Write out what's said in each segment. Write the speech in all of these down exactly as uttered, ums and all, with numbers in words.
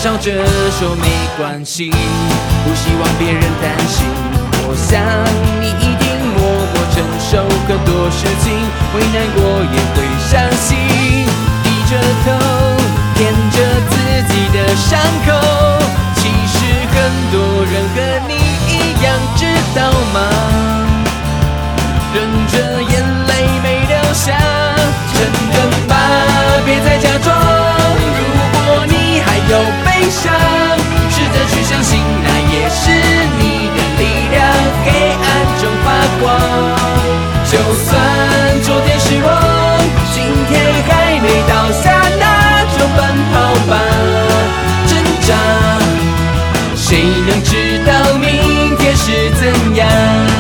笑着说没关系，不希望别人担心。我想你一定默默承受很多事情，会难过也会伤心，低着头舔着自己的伤口。其实很多人和你一样，知道吗？忍着眼泪没流下，承认吧，别再假装。如果你还有悲伤，试着去相信，那也是你的力量，黑暗中发光。就算昨天失望，今天还没倒下，那就奔跑吧，挣扎。谁能知道明天是怎样？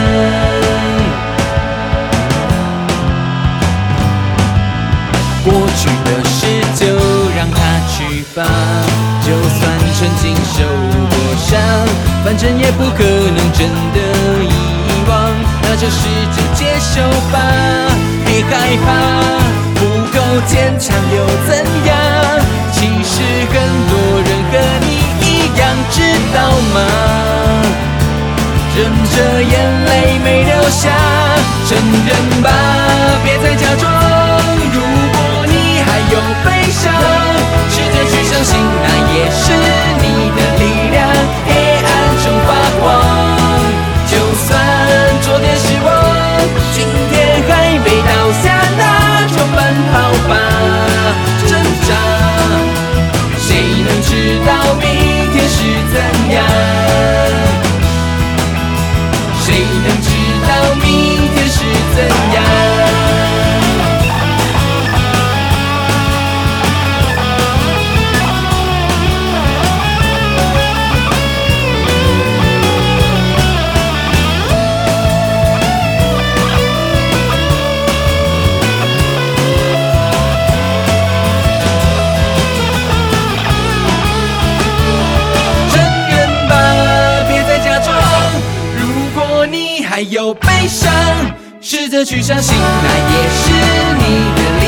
过去的事就让它去吧，就算曾经受过伤，反正也不可能真的遗忘，那就试着接受吧。别害怕，不够坚强又怎样？其实很多人和你一样，知道吗？忍着眼泪没流下，承认吧，别再假装。如果你还有悲伤，试着去相信，那也是你的力量，黑暗中发光。就算昨天失望，今天还没倒下，那就奔跑吧，挣扎。谁能知道明天是怎样？谁能知道明天是怎样？还有悲伤，试着去相信，那也是你的力量。